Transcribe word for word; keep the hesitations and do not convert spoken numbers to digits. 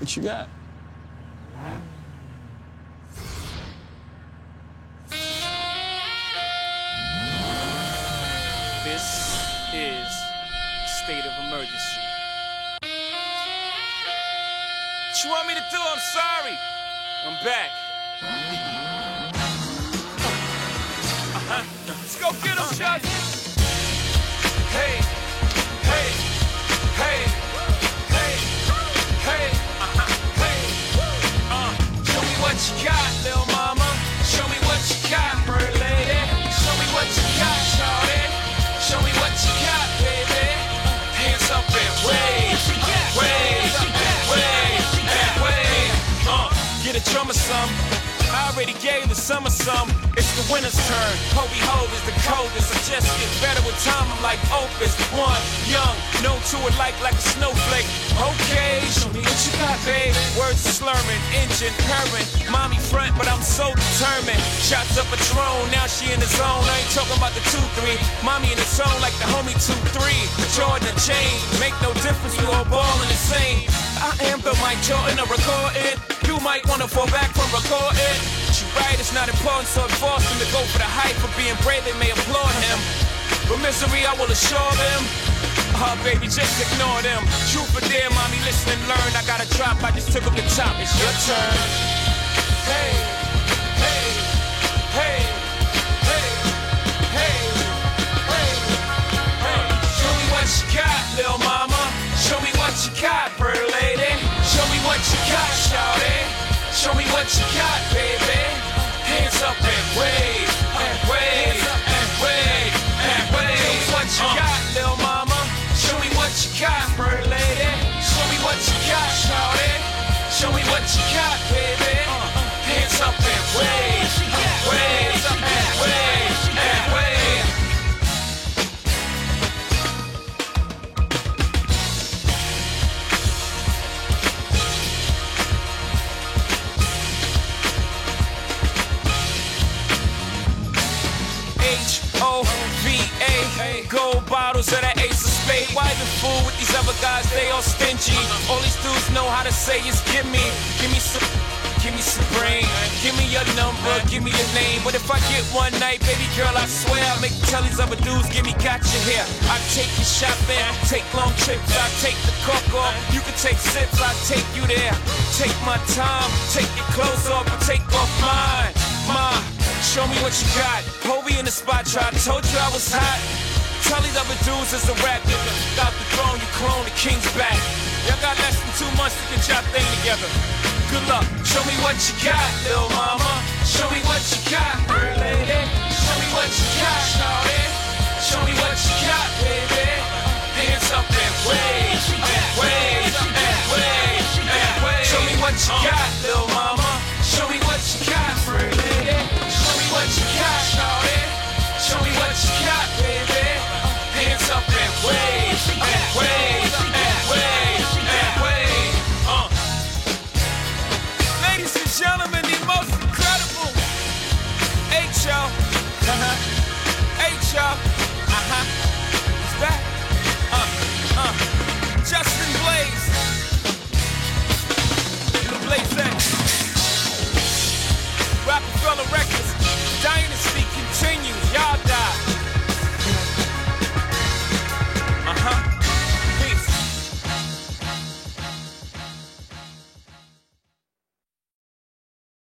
What you got? This is state of emergency. What you want me to do? I'm sorry. I'm back. Uh-huh. Let's go get him, Chuck. Hey, hey, hey, hey, hey, uh-huh, hey. Uh, show me what you got, little mama. Show me what you got, bird lady. Show me what you got, shawty. Show me what you got, baby. Hands up and wave, wave, wave, and wave. Uh, get a drummer some. I already gave the summer some. It's the winter's turn. Hobie Hove is the coldest. I just get better with time. I'm like Opus. One, young, known to it like like a snowflake. Okay, show me what you got, babe. Words are slurring, engine purring. Mommy front, but I'm so determined. Shots up a drone, now she in the zone. I ain't talking about the two three. Mommy in the zone like the homie two three. Jordan the chain, make no difference. We all ballin' the same. I am the Mike Jordan of recording. You might wanna fall back from recording. But you right, it's not important, so it forced him to go for the hype. For being brave, they may applaud him. But misery, I will assure them. Ah, oh, baby, just ignore them. Truth or dare, mommy, listen and learn. I got a drop, I just took up the top. It's your turn. Hey, hey, hey, hey, hey, hey, hey. Show me what you got, little mama. Show me what you got, bird lady. Show me what you got, shawty. Show me what you got, baby. Hands up and wave, and wave, and wave, and wave. Show me what you got, little mama. Show me what you got, bird lady. Show me what you got, shawty. Show me what you got, baby. Hands up and wave, wave, and wave, and wave. H O V A, gold bottles of that ace of spade. Why even fool with these other guys? They all stingy. All these dudes know how to say is give me, give me some, give me some brain. Give me your number, give me your name. But if I get one night, baby girl, I swear I'll make you tell these other dudes, give me gotcha here. I take you shopping, take long trips, I take the cork off. You can take sips, I take you there. Take my time, take your clothes off, and take off mine. Ma, show me what you got. Hobie in the spot, try. Told you I was hot. Tell these other dudes it's a rap, nigga. Got the throne, you clone, the king's back. Y'all got less than two months to get y'all thing together. Good luck. Show me what you got, little mama. Show me what you got, bird lady. Show me what you got, shawty. Show me what you got, baby. Hands up and wave, and wave, and wave, and wave. Show me what you got, little mama. Show me what you got, bird lady. Show me what you got, shawty. Show me what you got, baby. Hands up and wave, and wave, and wave, and wave. Uh. Ladies and gentlemen, the most incredible H O H O